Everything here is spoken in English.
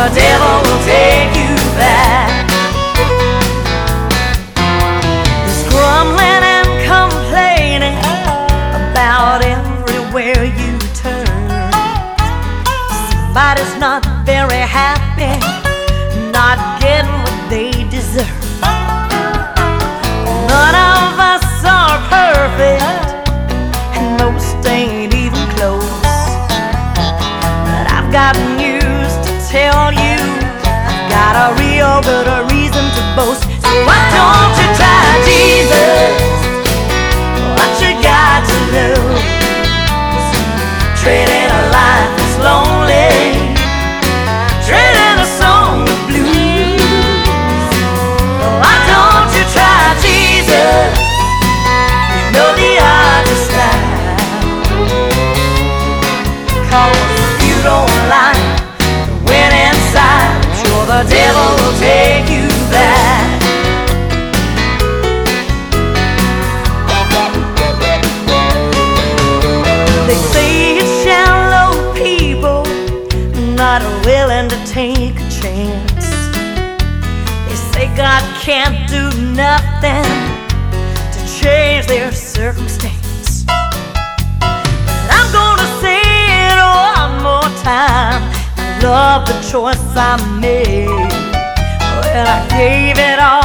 the devil will take you back. There's grumbling and complaining about everywhere you turn. Somebody's not very happy, not getting what they deserve. None of us are perfect, and most ain't even close. But I've got news to tell you, I've got a real good reason to boast. So why don't you try Jesus? What you got to lose? Trading a life that's lonely, trading a song of blues. Why don't you try Jesus? You know the odds are stacked. 'Cause if you don't like the wind inside, I'm sure the devil will take you back. They say it's shallow people not willing to take a chance. They say God can't do nothing to change their circumstance. But I'm gonna say it one more time. I love the choice I made when I gave it all